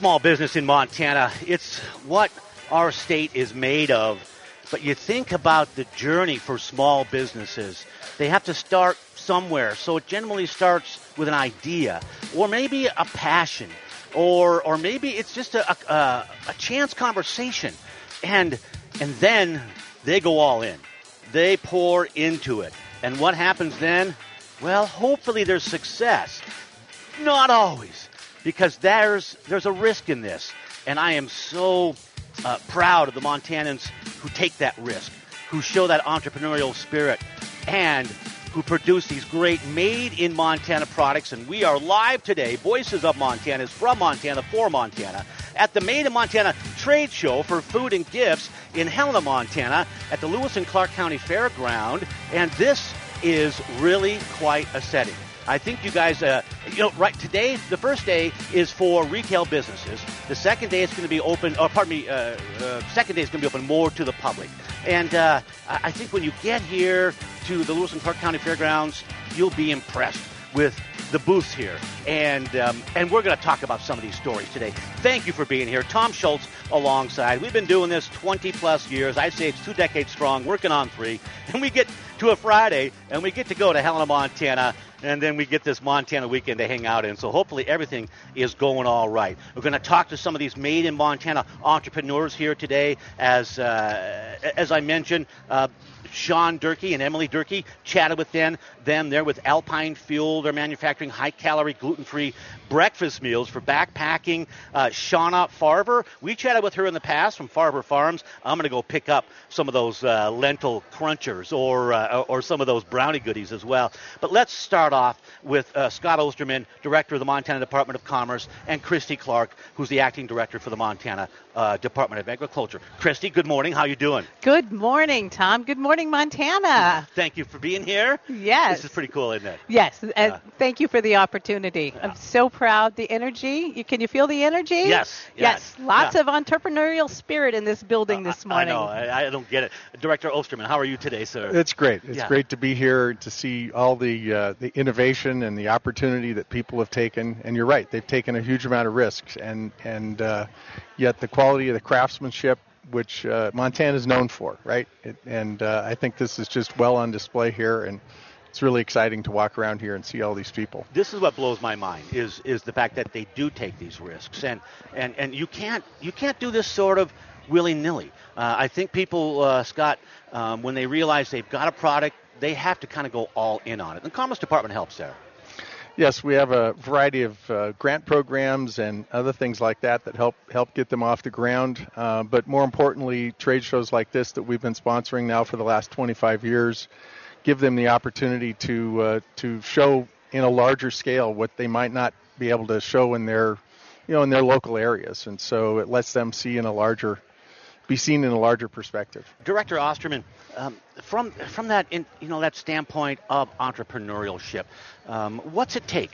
Small business in Montana, it's what our state is made of. But you think about the journey for small businesses. They have to start somewhere. So it generally starts with an idea or maybe a passion or maybe it's just a chance conversation. And then they go all in. They pour into it. And what happens then? Well, hopefully there's success. Not always, because there's a risk in this. And I am so proud of the Montanans who take that risk, who show that entrepreneurial spirit, and who produce these great made-in-Montana products. And we are live today, Voices of Montana is from Montana for Montana, at the Made in Montana Trade Show for Food and Gifts in Helena, Montana, at the Lewis and Clark County Fairground. And this is really quite a setting. I think you guys, right today, the first day is for retail businesses. The second day is going to be open, second day is going to be open more to the public. And I think when you get here to the Lewis and Clark County Fairgrounds, you'll be impressed with the booths here. And we're going to talk about some of these stories today. Thank you for being here. Tom Schultz alongside. We've been doing this 20 plus years. I'd say it's 2 decades strong, working on 3. And we get to a Friday and we get to go to Helena, Montana. And then we get this Montana weekend to hang out in. So hopefully everything is going all right. We're going to talk to some of these made in Montana entrepreneurs here today. As I mentioned, Sean Durkee and Emily Durkee chatted with them. They're with Alpine Fuel. They're manufacturing high-calorie, gluten-free breakfast meals for backpacking. Shauna Farver, we chatted with her in the past from Farver Farms. I'm going to go pick up some of those lentil crunchers or some of those brownie goodies as well. But let's start off with Scott Osterman, Director of the Montana Department of Commerce, and Christy Clark, who's the Acting Director for the Montana Department of Agriculture. Christy, good morning. How you doing? Good morning, Tom. Good morning, Montana. Thank you for being here. Yes. This is pretty cool, isn't it? Yes. Thank you for the opportunity. Yeah. I'm so proud. The energy. Can you feel the energy? Yes. Yes. Lots of entrepreneurial spirit in this building this morning. I know. I don't get it. Director Osterman, how are you today, sir? It's great. It's great to be here to see all the innovation and the opportunity that people have taken. And you're right. They've taken a huge amount of risks. And yet the quality of the craftsmanship, which Montana is known for, right? I think this is just well on display here, and it's really exciting to walk around here and see all these people. This is what blows my mind is the fact that they do take these risks, and you can't do this sort of willy-nilly. I think people, Scott, when they realize they've got a product, they have to kind of go all in on it. The Commerce Department helps there. Yes, we have a variety of grant programs and other things like that help get them off the ground. But more importantly, trade shows like this that we've been sponsoring now for the last 25 years give them the opportunity to show in a larger scale what they might not be able to show in their local areas, and so it lets them be seen in a larger perspective. Director Osterman, from that that standpoint of entrepreneurship, what's it take?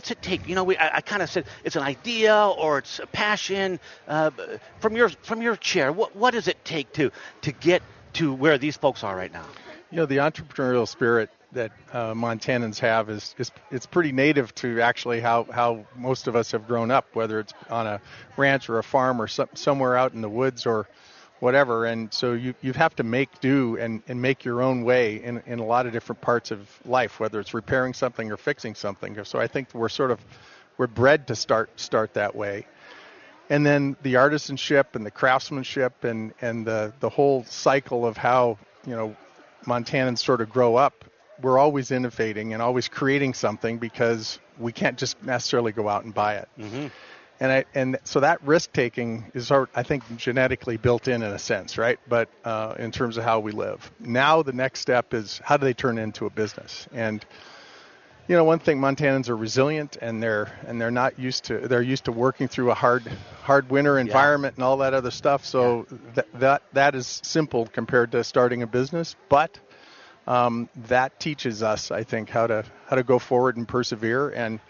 I kind of said it's an idea or it's a passion. From your chair, what does it take to get to where these folks are right now? The entrepreneurial spirit that Montanans have it's pretty native to actually how most of us have grown up, whether it's on a ranch or a farm or somewhere out in the woods or whatever. And so you have to make do and make your own way in a lot of different parts of life, whether it's repairing something or fixing something. So I think we're bred to start that way. And then the artisanship and the craftsmanship and the whole cycle of how, Montanans sort of grow up. We're always innovating and always creating something because we can't just necessarily go out and buy it. Mm-hmm. And so that risk taking is, I think, genetically built in a sense, right? But in terms of how we live, now the next step is how do they turn into a business? And one thing, Montanans are resilient, and they're used to working through a hard winter environment and all that other stuff. So that is simple compared to starting a business, but that teaches us, I think, how to go forward and persevere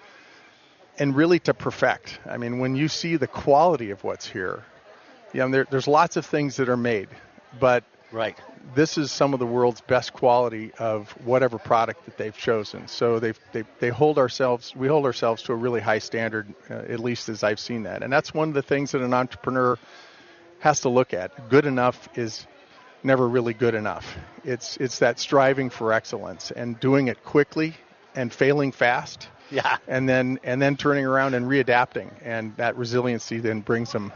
and really to perfect. I mean, when you see the quality of what's here, there's lots of things that are made, but Right. This is some of the world's best quality of whatever product that they've chosen. So we hold ourselves to a really high standard, at least as I've seen that. And that's one of the things that an entrepreneur has to look at. Good enough is never really good enough. It's that striving for excellence and doing it quickly and failing fast. Yeah. And then turning around and readapting, and that resiliency then brings them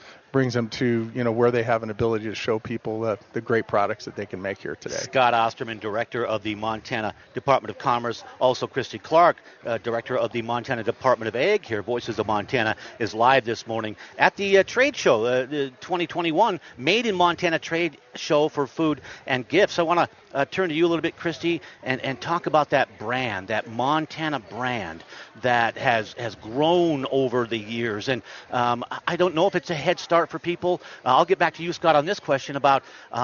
to where they have an ability to show people the great products that they can make here today. Scott Osterman, Director of the Montana Department of Commerce. Also, Christy Clark, Director of the Montana Department of Ag here. Voices of Montana is live this morning at the trade show, the 2021 Made in Montana Trade Show for Food and Gifts. I want to turn to you a little bit, Christy, and talk about that brand, that Montana brand that has grown over the years. And I don't know if it's a head start for people. I'll get back to you, Scott, on this question about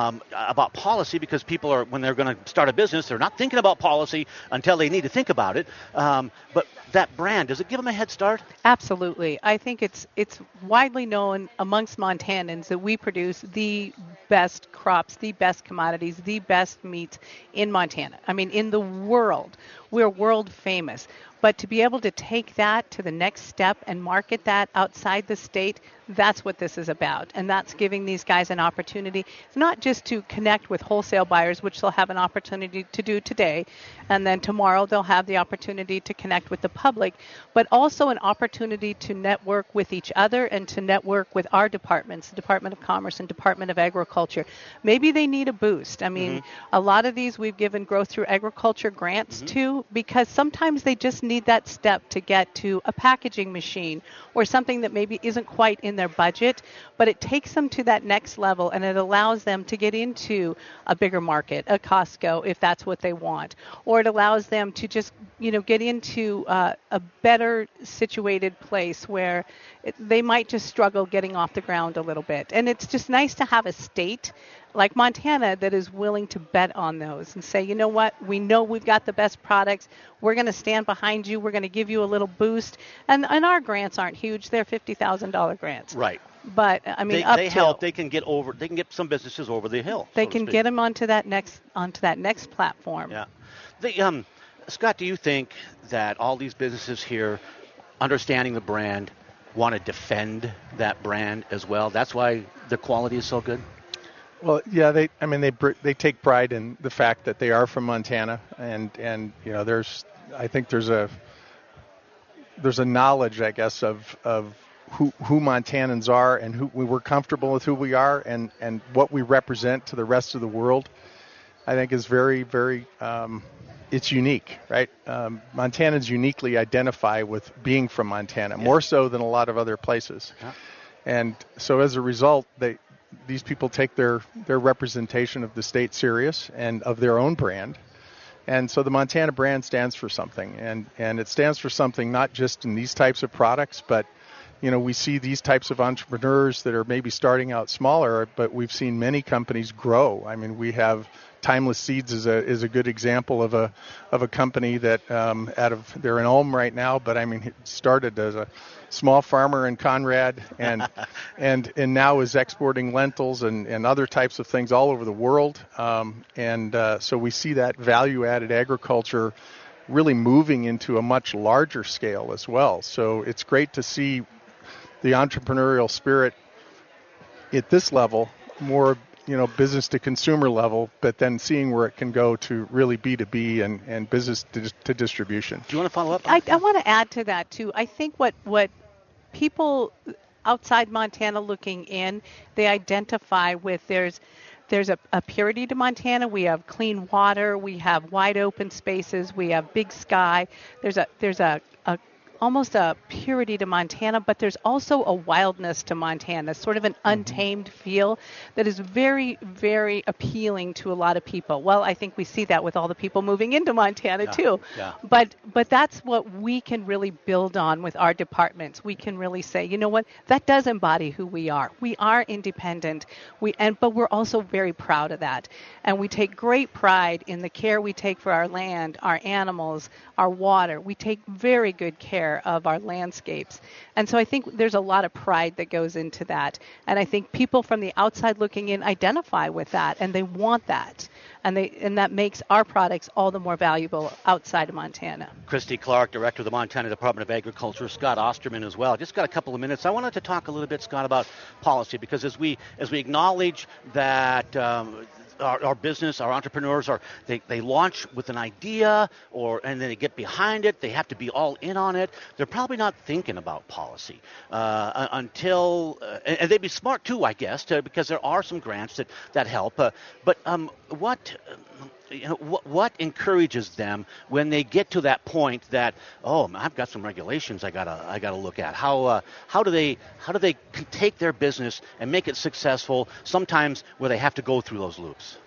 policy, because people are, when they're going to start a business, they're not thinking about policy until they need to think about it. But that brand, does it give them a head start? Absolutely. I think it's widely known amongst Montanans that we produce the best crops, the best commodities, the best meat in Montana. I mean, in the world. We're world famous. But to be able to take that to the next step and market that outside the state, that's what this is about. And that's giving these guys an opportunity, not just to connect with wholesale buyers, which they'll have an opportunity to do today, and then tomorrow they'll have the opportunity to connect with the public, but also an opportunity to network with each other and to network with our departments, the Department of Commerce and Department of Agriculture. Maybe they need a boost. I mean, a lot of these we've given Growth Through Agriculture grants to, because sometimes they just need that step to get to a packaging machine or something that maybe isn't quite in their budget, but it takes them to that next level, and it allows them to get into a bigger market, a Costco, if that's what they want, or it allows them to just get into a better situated place where they might just struggle getting off the ground a little bit. And it's just nice to have a state like Montana that is willing to bet on those and say, you know what, we know we've got the best products. We're going to stand behind you. We're going to give you a little boost. And our grants aren't huge. They're $50,000 grants. Right. But I mean, they help. They can get some businesses over the hill. They can get them onto that next platform. Yeah. Scott, do you think that all these businesses here, understanding the brand, want to defend that brand as well? That's why the quality is so good. Well, yeah, they take pride in the fact that they are from Montana, and there's a knowledge, I guess, of who Montanans are and who we're comfortable with who we are and what we represent to the rest of the world. I think is very, very it's unique, right? Montanans uniquely identify with being from Montana, more so than a lot of other places. Yeah. And so as a result, these people take their representation of the state serious and of their own brand. And so the Montana brand stands for something. And it stands for something not just in these types of products, but we see these types of entrepreneurs that are maybe starting out smaller, but we've seen many companies grow. I mean, we have Timeless Seeds is a good example of a company that they're in Ulm right now, but I mean, it started as a small farmer in Conrad and now is exporting lentils and other types of things all over the world. So we see that value-added agriculture really moving into a much larger scale as well. So it's great to see the entrepreneurial spirit at this level, more business to consumer level, but then seeing where it can go to really B2B and business to distribution. Do you want to follow up? I want to add to that too. I think what people outside Montana looking in, they identify with there's a purity to Montana. We have clean water. We have wide open spaces. We have big sky. There's a almost a purity to Montana, but there's also a wildness to Montana, sort of an untamed feel that is very, very appealing to a lot of people. Well, I think we see that with all the people moving into Montana too. Yeah. But that's what we can really build on with our departments. We can really say, you know what, that does embody who we are. We are independent. But we're also very proud of that. And we take great pride in the care we take for our land, our animals, our water. We take very good care care of our landscapes. And so I think there's a lot of pride that goes into that. And I think people from the outside looking in identify with that, and they want that. And that makes our products all the more valuable outside of Montana. Christy Clark, Director of the Montana Department of Agriculture, Scott Osterman as well. Just got a couple of minutes. I wanted to talk a little bit, Scott, about policy, because as we acknowledge that our business, our entrepreneurs they launch with an idea and then they get behind it. They have to be all in on it. They're probably not thinking about policy until and they'd be smart too, I guess, because there are some grants that help. But what encourages them when they get to that point that, oh, I've got some regulations I gotta look at? How do they take their business and make it successful? Sometimes where they have to go through those loops.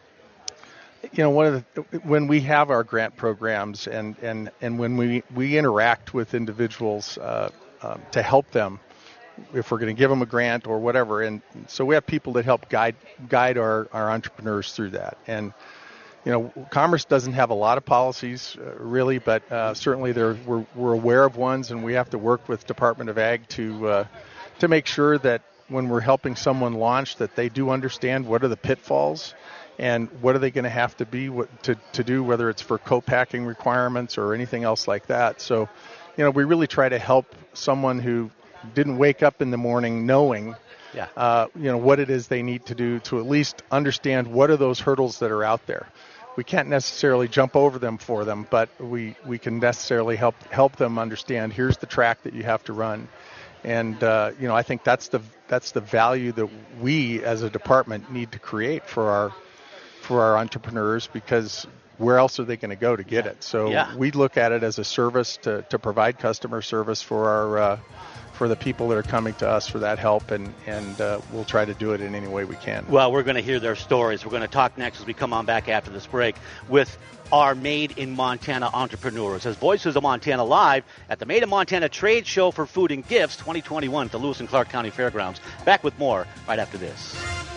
When we have our grant programs and when we interact with individuals to help them, if we're going to give them a grant or whatever, and so we have people that help guide our entrepreneurs through that. And Commerce doesn't have a lot of policies really, but certainly we're aware of ones, and we have to work with Department of Ag to make sure that when we're helping someone launch, that they do understand what are the pitfalls and what are they going to have to be to do, whether it's for co-packing requirements or anything else like that. So, we really try to help someone who didn't wake up in the morning knowing what it is they need to do to at least understand what are those hurdles that are out there. We can't necessarily jump over them for them, but we can necessarily help them understand, here's the track that you have to run. And I think that's the value that we as a department need to create for our entrepreneurs, because where else are they going to go to get it? So we look at it as a service to provide customer service for the people that are coming to us for that help, and we'll try to do it in any way we can. Well, we're going to hear their stories. We're going to talk next as we come on back after this break with our Made in Montana entrepreneurs as Voices of Montana live at the Made in Montana Trade Show for Food and Gifts 2021 at the Lewis and Clark County Fairgrounds. Back with more right after this.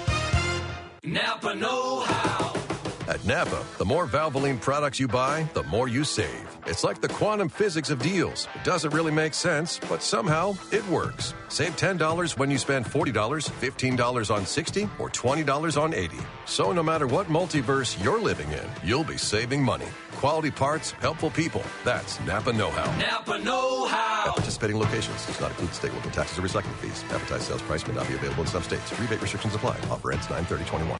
Napa know-how. At Napa, the more Valvoline products you buy, the more you save. It's like the quantum physics of deals. It doesn't really make sense, but somehow it works. Save $10 when you spend $40, $15 on 60, or $20 on 80. So no matter what multiverse you're living in, you'll be saving money. Quality parts, helpful people. That's Napa know-how. Napa know-how. At participating locations does not include state, local taxes, or recycling fees. Advertised sales price may not be available in some states. Rebate restrictions apply. Offer ends 9/30/21.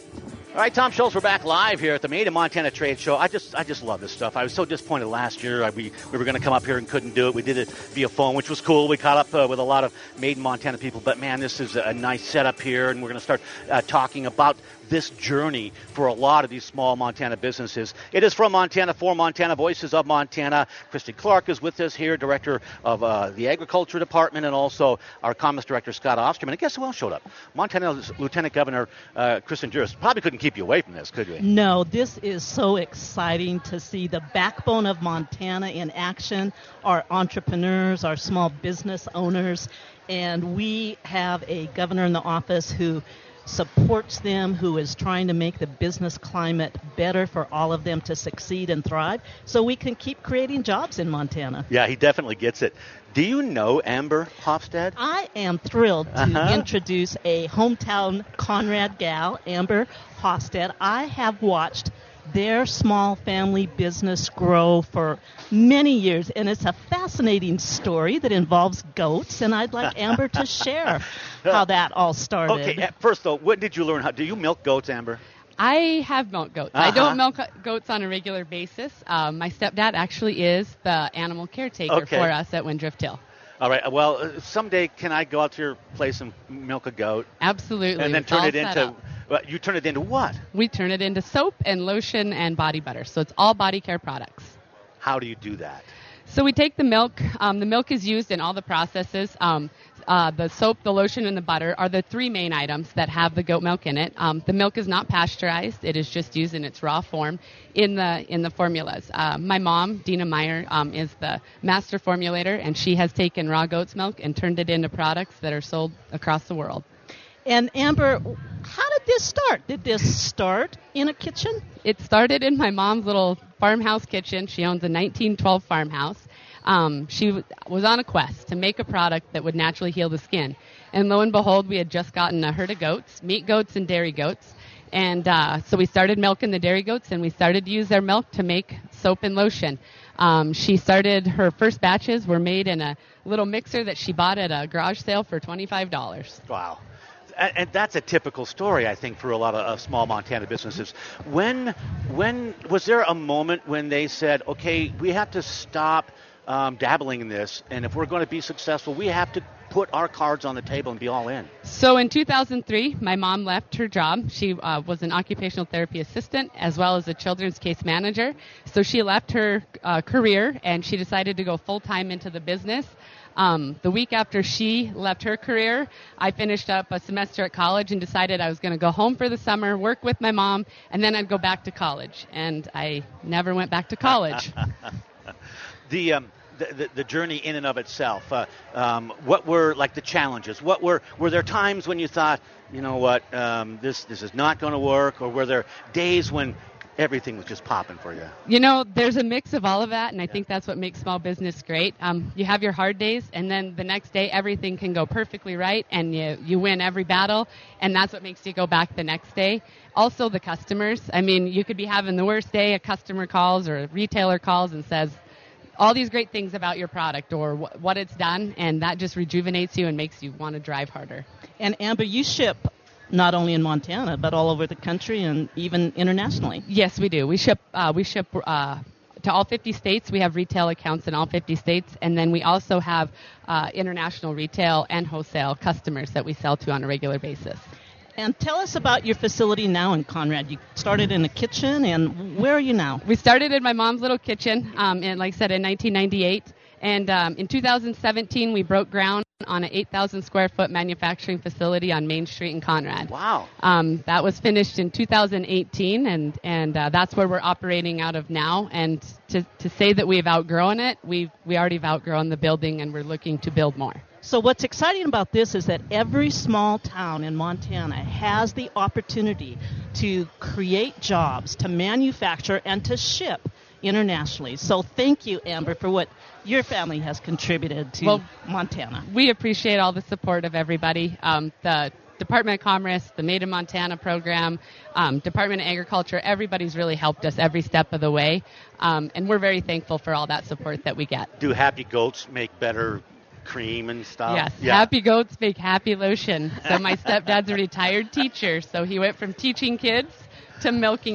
All right, Tom Schultz, we're back live here at the Made in Montana Trade Show. I just love this stuff. I was so disappointed last year. We were going to come up here and couldn't do it. We did it via phone, which was cool. We caught up with a lot of Made in Montana people. But, man, this is a nice setup here, and we're going to start talking about this journey for a lot of these small Montana businesses. It is from Montana, for Montana, Voices of Montana. Christy Clark is with us here, Director of the Agriculture Department, and also our Commerce Director, Scott Osterman. And guess who else showed up? Montana's Lieutenant Governor, Kristen Juras. Probably couldn't keep you away from this, could we? No, this is so exciting to see the backbone of Montana in action, our entrepreneurs, our small business owners, and we have a governor in the office who supports them, who is trying to make the business climate better for all of them to succeed and thrive so we can keep creating jobs in Montana. Yeah, he definitely gets it. Do you know Amber Hofstad? I am thrilled to introduce a hometown Conrad gal, Amber Hofstad. I have watched their small family business grow for many years, and it's a fascinating story that involves goats, and I'd like Amber to share how that all started. Okay, first though, what did you learn? Do you milk goats, Amber? I have milked goats. I don't milk goats on a regular basis. My stepdad actually is the animal caretaker for us at Windrift Hill. All right. Well, someday can I go out to your place and milk a goat? Absolutely. And then turn it into... you turn it into what? We turn it into soap and lotion and body butter. So it's all body care products. How do you do that? So we take the milk. The milk is used in all the processes. The soap, the lotion, and the butter are the three main items that have the goat milk in it. The milk is not pasteurized. It is just used in its raw form in the formulas. My mom, Dina Meyer, is the master formulator, and she has taken raw goat's milk and turned it into products that are sold across the world. And Amber, how did this start? Did this start in a kitchen? It started in my mom's little farmhouse kitchen. She owns a 1912 farmhouse. She was on a quest to make a product that would naturally heal the skin. And lo and behold, we had just gotten a herd of goats, meat goats and dairy goats. And so we started milking the dairy goats, and we started to use their milk to make soap and lotion. She started, her first batches were made in a little mixer that she bought at a garage sale for $25. Wow. And that's a typical story, I think, for a lot of small Montana businesses. When was there a moment when they said, okay, we have to stop dabbling in this, and if we're going to be successful, we have to put our cards on the table and be all in? So in 2003, my mom left her job. She was an occupational therapy assistant as well as a children's case manager. So she left her career, and she decided to go full-time into the business. The week after she left her career, I finished up a semester at college and decided I was going to go home for the summer, work with my mom, and then I'd go back to college. And I never went back to college. The journey in and of itself, what were like the challenges? Were there times when you thought, you know what, this is not going to work, or were there days when everything was just popping for you? You know, there's a mix of all of that, and I think that's what makes small business great. You have your hard days, and then the next day everything can go perfectly right, and you win every battle, and that's what makes you go back the next day. Also, the customers. I mean, you could be having the worst day, a customer calls or a retailer calls and says all these great things about your product or what it's done, and that just rejuvenates you and makes you want to drive harder. And Amber, you ship not only in Montana, but all over the country and even internationally. Yes, we do. We ship to all 50 states. We have retail accounts in all 50 states, and then we also have international retail and wholesale customers that we sell to on a regular basis. And tell us about your facility now in Conrad. You started in a kitchen, and where are you now? We started in my mom's little kitchen, and like I said, in 1998. And in 2017, we broke ground on an 8,000 square foot manufacturing facility on Main Street in Conrad. Wow. That was finished in 2018, and that's where we're operating out of now. And to say that we've outgrown it, we already have outgrown the building, and we're looking to build more. So what's exciting about this is that every small town in Montana has the opportunity to create jobs, to manufacture, and to ship internationally. So thank you, Amber, for what your family has contributed to Montana. We appreciate all the support of everybody. The Department of Commerce, the Made in Montana program, Department of Agriculture, everybody's really helped us every step of the way. And we're very thankful for all that support that we get. Do happy goats make better cream and stuff? Yes, yeah. Happy goats make happy lotion. So my stepdad's a retired teacher, so he went from teaching kids to milking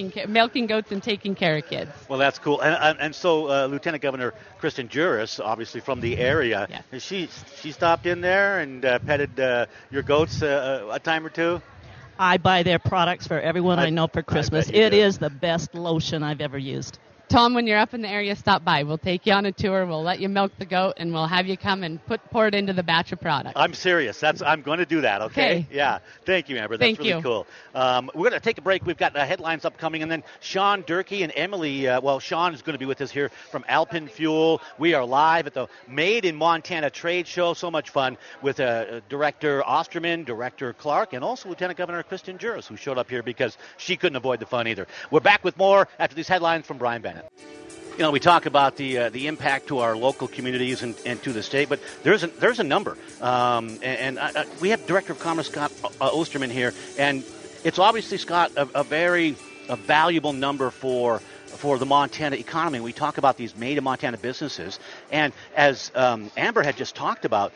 goats and taking care of kids. Well, that's cool. And so Lieutenant Governor Kristen Juras, obviously from the area, yes. she stopped in there and petted your goats a time or two? I buy their products for everyone I know for Christmas. It is the best lotion I've ever used. Tom, when you're up in the area, stop by. We'll take you on a tour. We'll let you milk the goat, and we'll have you come and pour it into the batch of product. I'm serious. I'm going to do that, okay? Yeah. Thank you, Amber. That's really cool. We're going to take a break. We've got headlines upcoming, and then Sean Durkee and Emily, Sean is going to be with us here from Alpen Fuel. We are live at the Made in Montana trade show. So much fun with Director Osterman, Director Clark, and also Lieutenant Governor Kristen Juras, who showed up here because she couldn't avoid the fun either. We're back with more after these headlines from Brian Bennett. You know, we talk about the impact to our local communities and to the state, but there's a number. We have Director of Commerce Scott Osterman here, and it's obviously, Scott, a very valuable number for the Montana economy. We talk about these made in Montana businesses, and as Amber had just talked about,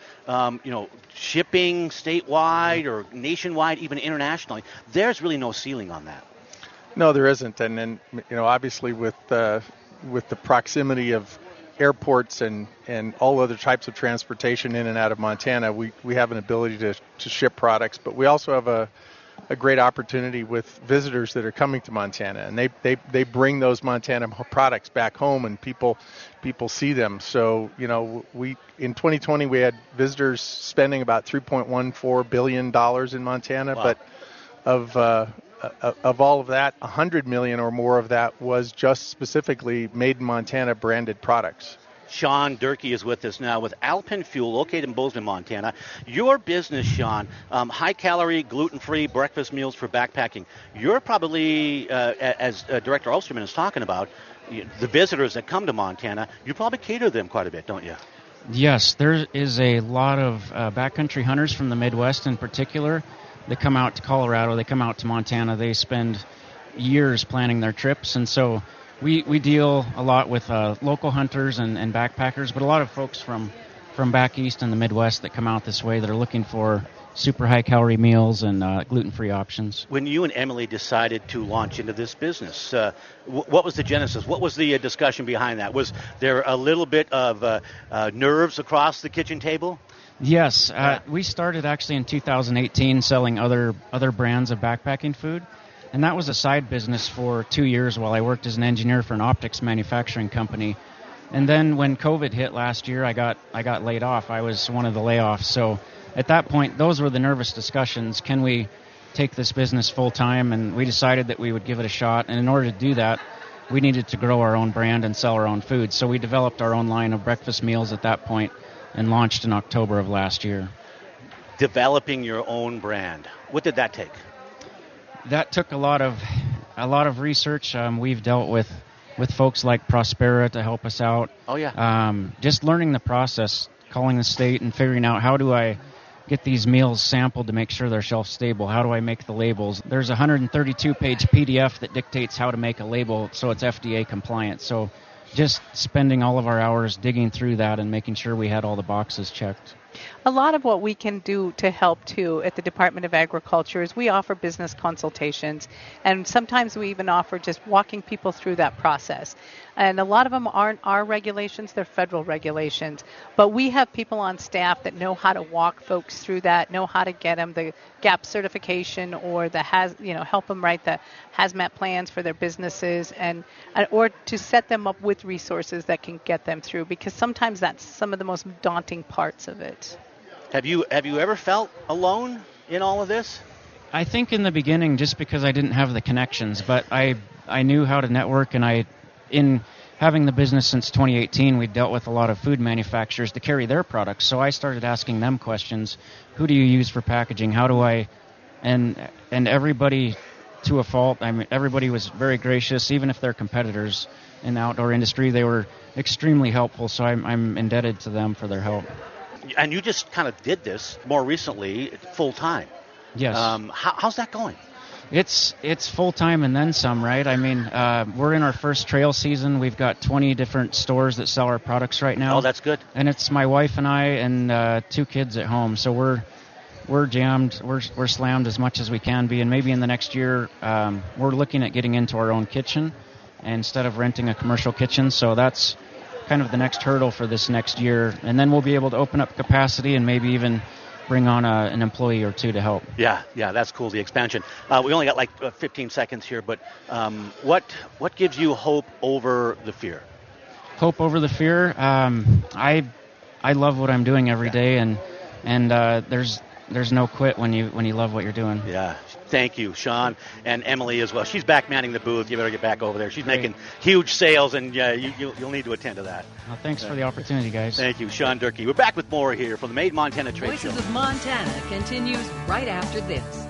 shipping statewide or nationwide, even internationally, there's really no ceiling on that. No, there isn't, and then obviously with the proximity of airports and all other types of transportation in and out of Montana, we have an ability to ship products, but we also have a great opportunity with visitors that are coming to Montana, and they bring those Montana products back home, and people see them. So we in 2020 we had visitors spending about $3.14 billion in Montana. Wow. But of all of that, 100 million or more of that was just specifically Made in Montana branded products. Sean Durkee is with us now with Alpen Fuel, located in Bozeman, Montana. Your business, Sean, high-calorie, gluten-free breakfast meals for backpacking. You're probably, as Director Osterman is talking about, the visitors that come to Montana, you probably cater to them quite a bit, don't you? Yes, there is a lot of backcountry hunters from the Midwest in particular that come out to Colorado. They come out to Montana. They spend years planning their trips, and so we deal a lot with local hunters and backpackers, but a lot of folks from back east in the Midwest that come out this way that are looking for super high-calorie meals and gluten-free options. When you and Emily decided to launch into this business, what was the genesis? What was the discussion behind that? Was there a little bit of nerves across the kitchen table? Yes. We started actually in 2018 selling other brands of backpacking food, and that was a side business for 2 years while I worked as an engineer for an optics manufacturing company. And then when COVID hit last year, I got laid off. I was one of the layoffs. So at that point, those were the nervous discussions. Can we take this business full time? And we decided that we would give it a shot. And in order to do that, we needed to grow our own brand and sell our own food. So we developed our own line of breakfast meals at that point and launched in October of last year. Developing your own brand. What did that take? That took a lot of research. We've dealt with folks like Prospera to help us out. Oh, yeah. Just learning the process, calling the state and figuring out how do I get these meals sampled to make sure they're shelf stable. How do I make the labels? There's a 132-page PDF that dictates how to make a label so it's FDA compliant. So just spending all of our hours digging through that and making sure we had all the boxes checked. A lot of what we can do to help, too, at the Department of Agriculture is we offer business consultations, and sometimes we even offer just walking people through that process. And a lot of them aren't our regulations, they're federal regulations. But we have people on staff that know how to walk folks through that, know how to get them the GAP certification or help them write the hazmat plans for their businesses or to set them up with resources that can get them through, because sometimes that's some of the most daunting parts of it. Have you ever felt alone in all of this? I think in the beginning, just because I didn't have the connections, but I knew how to network, and in having the business since 2018, we dealt with a lot of food manufacturers to carry their products. So I started asking them questions. Who do you use for packaging? How do I? And everybody, to a fault, everybody was very gracious, even if they're competitors in the outdoor industry. They were extremely helpful, so I'm indebted to them for their help. And you just kind of did this more recently full time. Yes. How's that going? It's full time and then some, right? I mean, we're in our first trail season. We've got 20 different stores that sell our products right now. Oh, that's good. And it's my wife and I and 2 kids at home. So we're jammed. We're slammed as much as we can be. And maybe in the next year, we're looking at getting into our own kitchen instead of renting a commercial kitchen. So that's kind of the next hurdle for this next year. And then we'll be able to open up capacity and maybe even bring on an employee or 2 to help. Yeah, that's cool, the expansion. We only got like 15 seconds here, but what gives you hope over the fear? Hope over the fear? I love what I'm doing every day, and there's no quit when you love what you're doing. Yeah. Thank you, Sean, and Emily as well. She's back manning the booth. You better get back over there. She's making huge sales, and you'll need to attend to that. Well, thanks for the opportunity, guys. Thank you, Sean Durkee. We're back with more here from the Made in Montana Trade Show. Voices of Montana continues right after this.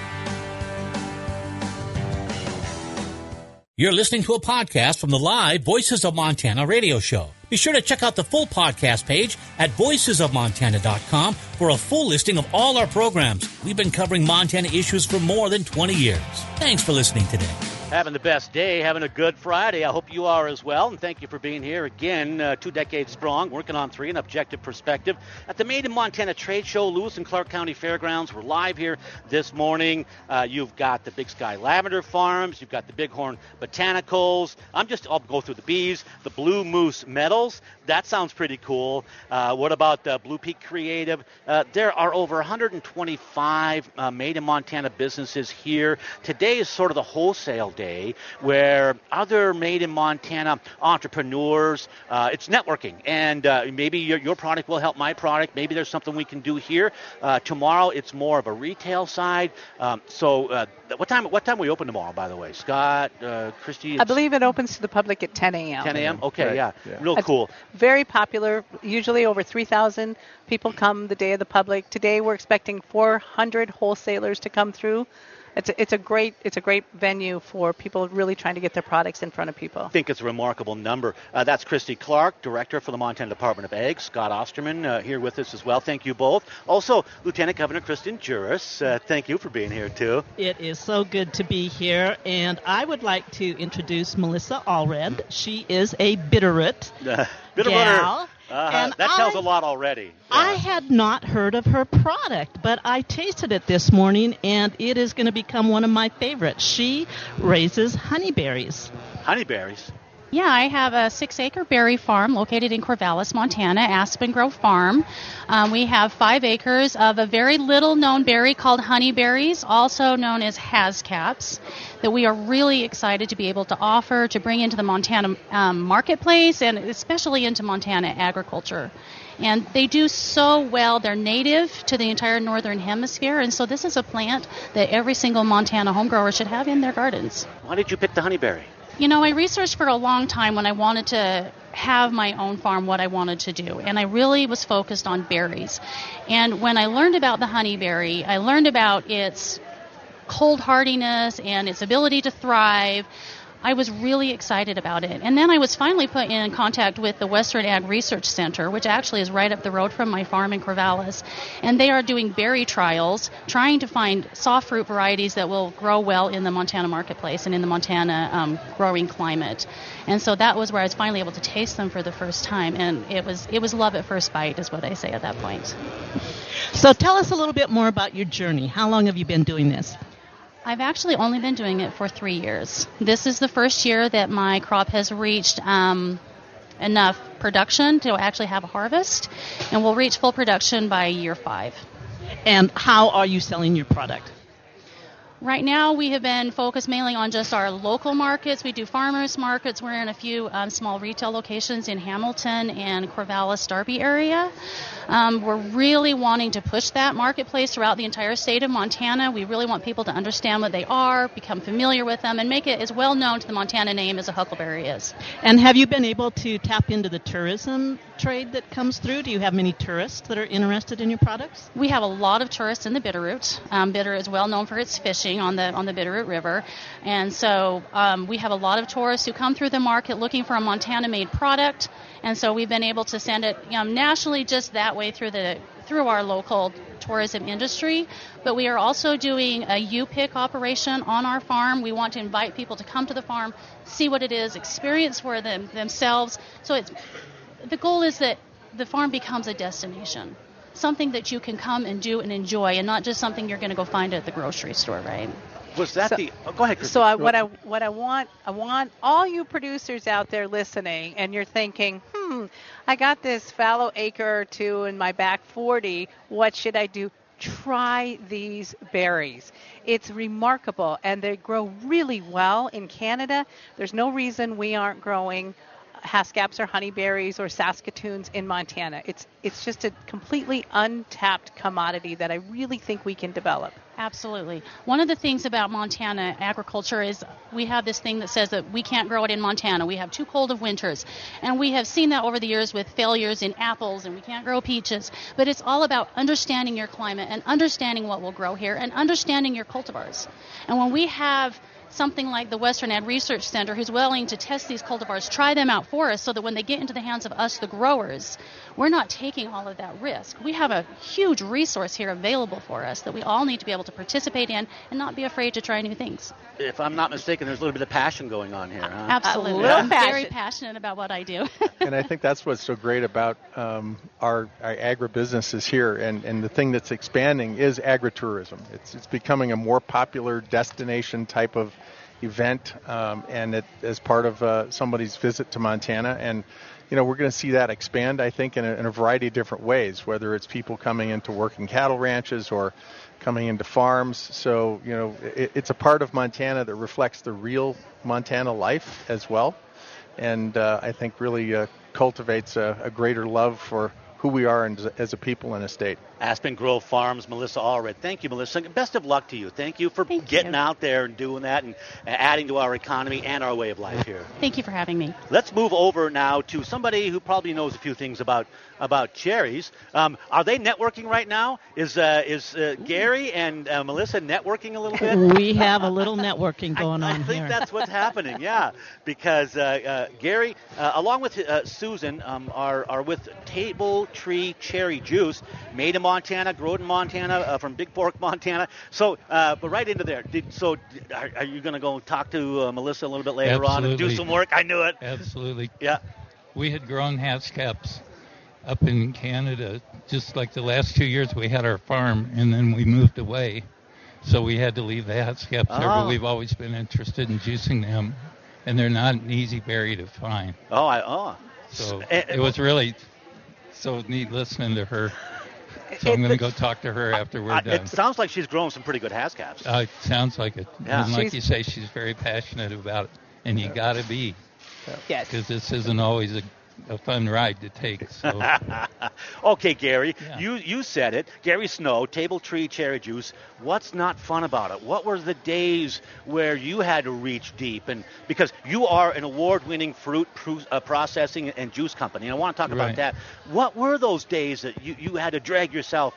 You're listening to a podcast from the live Voices of Montana radio show. Be sure to check out the full podcast page at voicesofmontana.com for a full listing of all our programs. We've been covering Montana issues for more than 20 years. Thanks for listening today. Having the best day, having a good Friday. I hope you are as well, and thank you for being here again, 2 decades strong, working on 3, an objective perspective. At the Made in Montana Trade Show, Lewis and Clark County Fairgrounds, we're live here this morning. You've got the Big Sky Lavender Farms, you've got the Bighorn Botanicals. I'll go through the bees, the Blue Moose Metals. That sounds pretty cool. What about Blue Peak Creative? There are over 125 Made in Montana businesses here. Today is sort of the wholesale day where other Made in Montana entrepreneurs, it's networking, and maybe your product will help my product. Maybe there's something we can do here. Tomorrow it's more of a retail side. So what time we open tomorrow, by the way? Scott, Christy? I believe it opens to the public at 10 a.m. 10 a.m.? Okay, right. yeah. Real It's cool. Very popular. Usually over 3,000 people come the day of the public. Today we're expecting 400 wholesalers to come through it's a great venue for people really trying to get their products in front of people. I think it's a remarkable number. That's Christy Clark, Director for the Montana Department of Ag. Scott Osterman here with us as well. Thank you both. Also, Lieutenant Governor Kristen Juras, thank you for being here too. It is so good to be here, and I would like to introduce Melissa Allred. She is a Bitterroot gal. That tells a lot already. I had not heard of her product, but I tasted it this morning, and it is going to become one of my favorites. She raises honeyberries. Honeyberries? Yeah, I have a 6-acre berry farm located in Corvallis, Montana, Aspen Grove Farm. We have 5 acres of a very little-known berry called honeyberries, also known as hascaps, that we are really excited to be able to offer, to bring into the Montana marketplace, and especially into Montana agriculture. And they do so well. They're native to the entire northern hemisphere, and so this is a plant that every single Montana home grower should have in their gardens. Why did you pick the honeyberry? You know, I researched for a long time when I wanted to have my own farm what I wanted to do, and I really was focused on berries. And when I learned about the honeyberry, I learned about its cold hardiness and its ability to thrive. I was really excited about it. And then I was finally put in contact with the Western Ag Research Center, which actually is right up the road from my farm in Corvallis. And they are doing berry trials, trying to find soft fruit varieties that will grow well in the Montana marketplace and in the Montana growing climate. And so that was where I was finally able to taste them for the first time. And it was love at first bite is what I say at that point. So tell us a little bit more about your journey. How long have you been doing this? I've actually only been doing it for 3 years. This is the first year that my crop has reached enough production to actually have a harvest, and we'll reach full production by year 5. And how are you selling your product? Right now, we have been focused mainly on just our local markets. We do farmers markets. We're in a few small retail locations in Hamilton and Corvallis, Darby area. We're really wanting to push that marketplace throughout the entire state of Montana. We really want people to understand what they are, become familiar with them, and make it as well known to the Montana name as a huckleberry is. And have you been able to tap into the tourism trade that comes through? Do you have many tourists that are interested in your products? We have a lot of tourists in the Bitterroot. Bitterroot is well known for its fishing on the Bitterroot River, and so we have a lot of tourists who come through the market looking for a Montana-made product, and so we've been able to send it nationally just that way through our local tourism industry. But we are also doing a U-Pick operation on our farm. We want to invite people to come to the farm, see what it is, experience for themselves. So the goal is that the farm becomes a destination, something that you can come and do and enjoy, and not just something you're going to go find at the grocery store, right? Was that go ahead, Kristen. So what I want all you producers out there listening, and you're thinking, I got this fallow acre or two in my back 40. What should I do? Try these berries. It's remarkable, and they grow really well in Canada. There's no reason we aren't growing hascaps or honeyberries or Saskatoons in Montana. It's just a completely untapped commodity that I really think we can develop. Absolutely. One of the things about Montana agriculture is we have this thing that says that we can't grow it in Montana. We have too cold of winters. And we have seen that over the years with failures in apples, and we can't grow peaches. But it's all about understanding your climate and understanding what will grow here and understanding your cultivars. And when we have something like the Western Ag Research Center who's willing to test these cultivars, try them out for us so that when they get into the hands of us, the growers, we're not taking all of that risk. We have a huge resource here available for us that we all need to be able to participate in and not be afraid to try new things. If I'm not mistaken, there's a little bit of passion going on here. Huh? Absolutely. I'm very passionate about what I do. And I think that's what's so great about our agribusinesses here. And the thing that's expanding is agritourism. It's becoming a more popular destination type of event, and it as part of somebody's visit to Montana. And we're going to see that expand, I think, in a variety of different ways, whether it's people coming into working cattle ranches or coming into farms. So, it's a part of Montana that reflects the real Montana life as well. And I think really cultivates a greater love for who we are as a people and a state. Aspen Grove Farms, Melissa Allred. Thank you, Melissa. Best of luck to you. Thank you for getting out there and doing that and adding to our economy and our way of life here. Thank you for having me. Let's move over now to somebody who probably knows a few things about cherries. Are they networking right now? Is Gary and Melissa networking a little bit? We have a little networking going on here. I think that's what's happening, yeah, because Gary, along with Susan, are with Table Tree Cherry Juice, made in Montana, grown in Montana, from Big Fork, Montana. So, but right into there. Are you going to go talk to Melissa a little bit later on and do some work? I knew it. Absolutely. Yeah. We had grown Hatscaps up in Canada. Just like the last 2 years, we had our farm, and then we moved away. So we had to leave the Hatscaps there, but we've always been interested in juicing them, and they're not an easy berry to find. So it was really so neat listening to her. So I'm going to go talk to her after we're done. It sounds like she's grown some pretty good Hatscaps. It sounds like it. Yeah. And like you say, she's very passionate about it, and you got to be. Yes. Because this isn't always a fun ride to take. So. Okay, Gary, you said it. Gary Snow, Table Tree Cherry Juice. What's not fun about it? What were the days where you had to reach deep? And because you are an award-winning fruit processing and juice company, and I want to talk about that. What were those days that you had to drag yourself,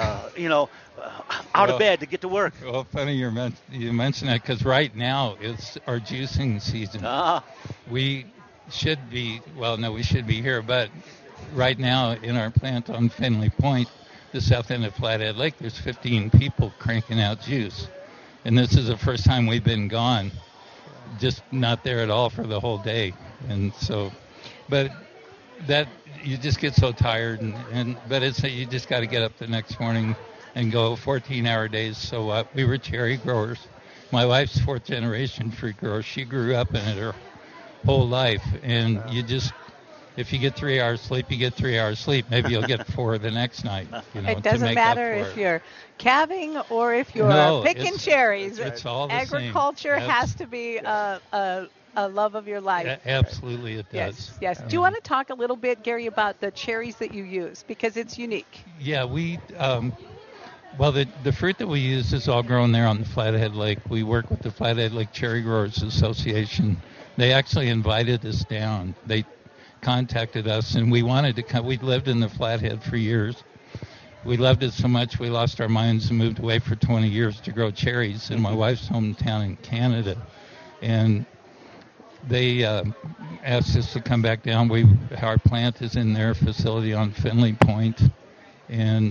out of bed to get to work? Well, funny you mention that, because right now it's our juicing season. We should be here, but right now in our plant on Finley Point, the south end of Flathead Lake, there's 15 people cranking out juice. And this is the first time we've been gone, just not there at all for the whole day. And so, but that, you just get so tired, but you just got to get up the next morning and go 14-hour days. So we were cherry growers. My wife's fourth generation fruit grower. She grew up in it her whole life, and if you get 3 hours sleep, you get 3 hours sleep. Maybe you'll get 4 the next night. It doesn't matter if you're calving or if you're picking cherries. It's all the Agriculture has to be a love of your life. Absolutely, it does. Yes. Do you want to talk a little bit, Gary, about the cherries that you use, because it's unique? Yeah, we. Well, the fruit that we use is all grown there on the Flathead Lake. We work with the Flathead Lake Cherry Growers Association. They actually invited us down. They contacted us, and we wanted to come. We'd lived in the Flathead for years. We loved it so much we lost our minds and moved away for 20 years to grow cherries in my wife's hometown in Canada. And they asked us to come back down. Our plant is in their facility on Finley Point, and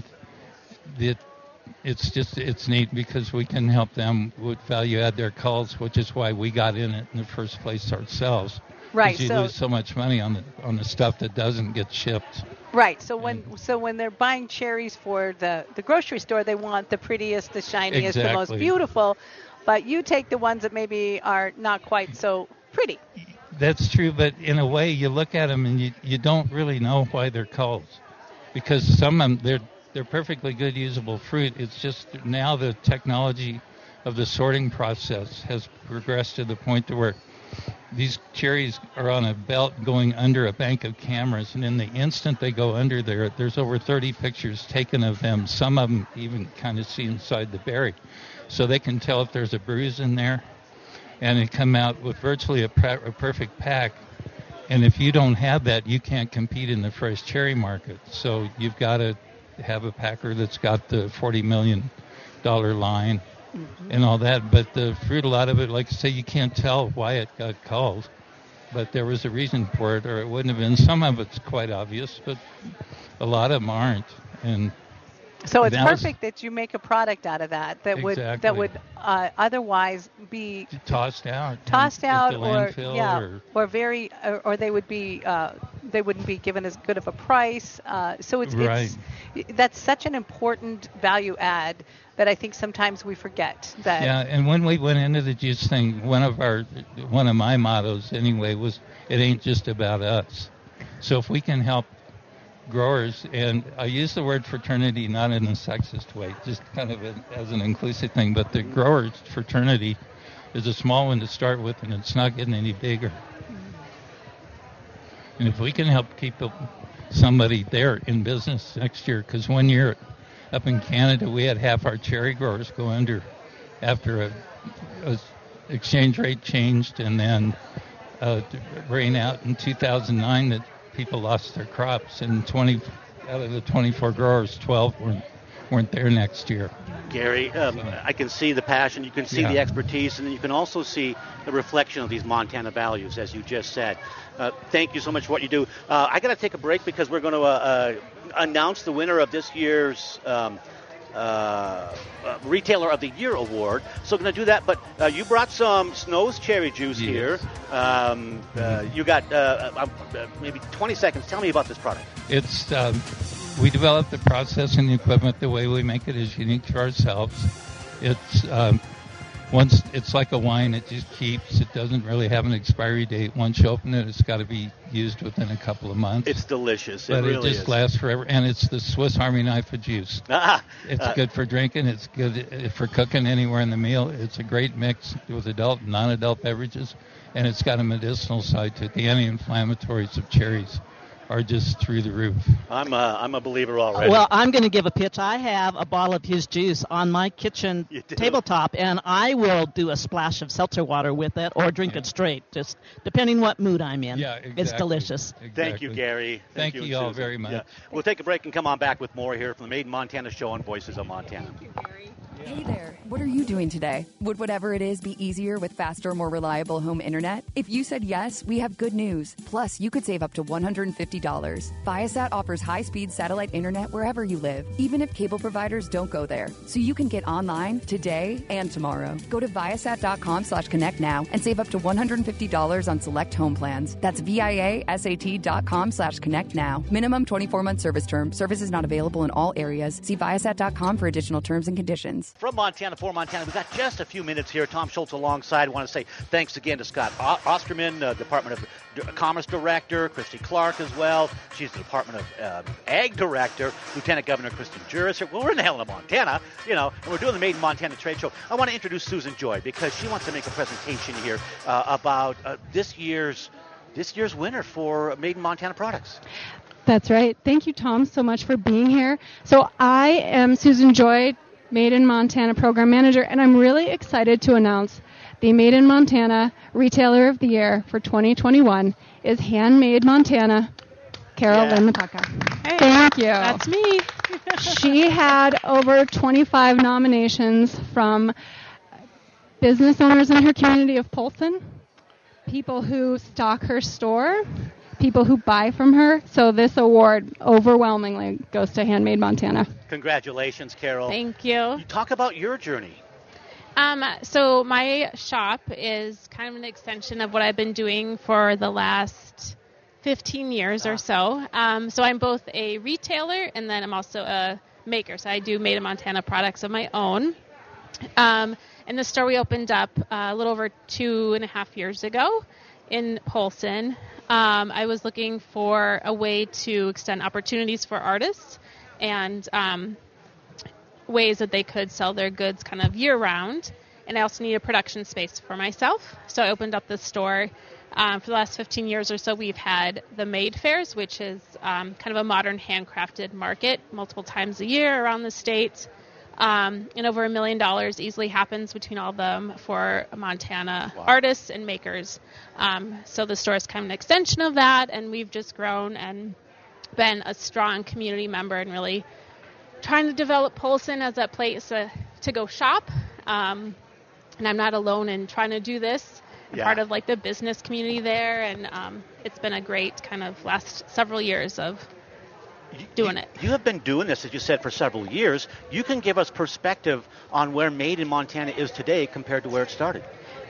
it's neat because we can help them with value add their culls, which is why we got in it in the first place ourselves. Right. You lose so much money on the stuff that doesn't get shipped. Right. So when they're buying cherries for the grocery store, they want the prettiest, the shiniest, the most beautiful. But you take the ones that maybe are not quite so pretty. That's true, but in a way, you look at them and you don't really know why they're culls, because some of them they're perfectly good usable fruit. It's just now the technology of the sorting process has progressed to the point to where these cherries are on a belt going under a bank of cameras, and in the instant they go under there's over 30 pictures taken of them. Some of them even kind of see inside the berry, so they can tell if there's a bruise in there, and they come out with virtually a perfect pack. And if you don't have that, you can't compete in the fresh cherry market. So you've got to have a packer that's got the $40 million line and all that. But the fruit, a lot of it, like I say, you can't tell why it got culled, but there was a reason for it, or it wouldn't have been. Some of it's quite obvious, but a lot of them aren't. And so it's perfect that you make a product out of that would otherwise be tossed out or they would be they wouldn't be given as good of a price. So that's such an important value add that I think sometimes we forget that. Yeah, and when we went into the juice thing, one of my mottos anyway was, it ain't just about us. So if we can help growers, and I use the word fraternity not in a sexist way, just kind of as an inclusive thing, but the growers fraternity is a small one to start with, and it's not getting any bigger. And if we can help keep somebody there in business next year. Because one year up in Canada, we had half our cherry growers go under after a exchange rate changed, and then rain out in 2009 that people lost their crops, and 20 out of the 24 growers, 12 weren't there next year. Gary, I can see the passion, you can see the expertise, and then you can also see the reflection of these Montana values, as you just said. Thank you so much for what you do. I got to take a break because we're going to announce the winner of this year's Retailer of the Year award. So I'm going to do that, but you brought some Snow's cherry juice here. You got maybe 20 seconds. Tell me about this product. It's we developed the process and the equipment. The way we make it is unique to ourselves. It's once it's like a wine, it just keeps. It doesn't really have an expiry date. Once you open it, it's got to be used within a couple of months. It's delicious. But it really just lasts forever, and it's the Swiss Army knife of juice. It's good for drinking. It's good for cooking anywhere in the meal. It's a great mix with adult and non-adult beverages, and it's got a medicinal side to it. The anti-inflammatories of cherries are just through the roof. I'm a believer already. Well, I'm going to give a pitch. I have a bottle of his juice on my kitchen tabletop, and I will do a splash of seltzer water with it or drink it straight, just depending what mood I'm in. Yeah, exactly. It's delicious. Exactly. Thank you, Gary. Thank you all Susan. very much. Yeah. We'll take a break and come on back with more here from the Made in Montana show on Voices of Montana. Thank you, Gary. Hey there. What are you doing today? Would whatever it is be easier with faster, more reliable home internet? If you said yes, we have good news. Plus, you could save up to $150. Viasat offers high-speed satellite internet wherever you live, even if cable providers don't go there. So you can get online today and tomorrow. Go to Viasat.com/connect now and save up to $150 on select home plans. That's Viasat.com/connect now. Minimum 24-month service term. Service is not available in all areas. See Viasat.com for additional terms and conditions. From Montana, for Montana, we've got just a few minutes here. Tom Schultz alongside. I want to say thanks again to Scott Osterman, Department of Commerce Director, Christy Clark as well. She's the Department of Ag Director, Lieutenant Governor Kristen Juris. Well, we're in the hell of Montana, and we're doing the Made in Montana trade show. I want to introduce Susan Joy because she wants to make a presentation here about this year's winner for Made in Montana products. That's right. Thank you, Tom, so much for being here. So I am Susan Joy, Made in Montana Program Manager, and I'm really excited to announce the Made in Montana Retailer of the Year for 2021 is Handmade Montana, Carol Lynn Mataka. Hey, thank you. That's me. She had over 25 nominations from business owners in her community of Polson, people who stock her store, people who buy from her. So this award overwhelmingly goes to Handmade Montana. Congratulations, Carol. Thank you. Talk about your journey. So my shop is kind of an extension of what I've been doing for the last 15 years or so. So I'm both a retailer and then I'm also a maker. So I do Made in Montana products of my own. And the store we opened up a little over 2.5 years ago in Polson. I was looking for a way to extend opportunities for artists and ways that they could sell their goods kind of year-round. And I also need a production space for myself. So I opened up this store. For the last 15 years or so, we've had the Made Fairs, which is kind of a modern handcrafted market multiple times a year around the state. And over $1 million easily happens between all of them for Montana artists and makers. So the store is kind of an extension of that, and we've just grown and been a strong community member and really trying to develop Polson as a place to go shop. And I'm not alone in trying to do this. I'm part of the business community there, and it's been a great kind of last several years of doing it. You have been doing this, as you said, for several years. You can give us perspective on where Made in Montana is today compared to where it started.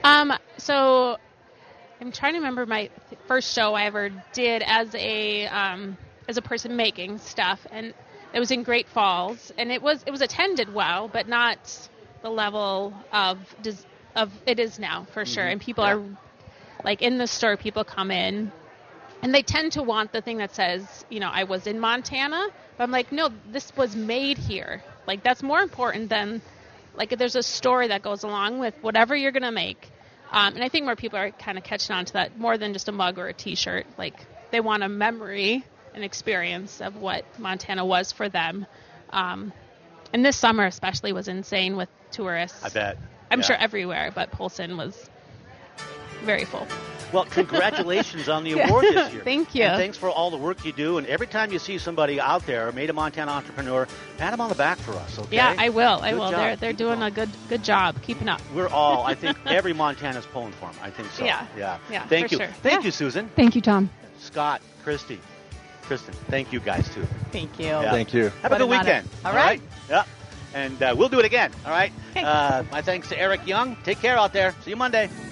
So I'm trying to remember my first show I ever did as a person making stuff, and it was in Great Falls, and it was attended well, but not the level of it is now for sure. And people are in the store. People come in, and they tend to want the thing that says, I was in Montana. But I'm like, no, this was made here. That's more important than there's a story that goes along with whatever you're gonna make. And I think more people are kind of catching on to that more than just a mug or a T-shirt. They want a memory an experience of what Montana was for them. And this summer especially was insane with tourists. I bet. I'm sure everywhere, but Polson was very full. Well, congratulations on the award this year. Thank you. And thanks for all the work you do. And every time you see somebody out there, Made in Montana entrepreneur, pat them on the back for us, okay? Yeah, I will. Good job. They're doing a good job keeping up. We're all, I think, every Montana's pulling for them. I think so. Yeah. Thank for you. sure. Thank you, Susan. Thank you, Tom. Scott, Kristen, thank you guys, too. Thank you. Yeah. Thank you. Have a good weekend. All right. Yeah. And we'll do it again. All right. My thanks to Eric Young. Take care out there. See you Monday.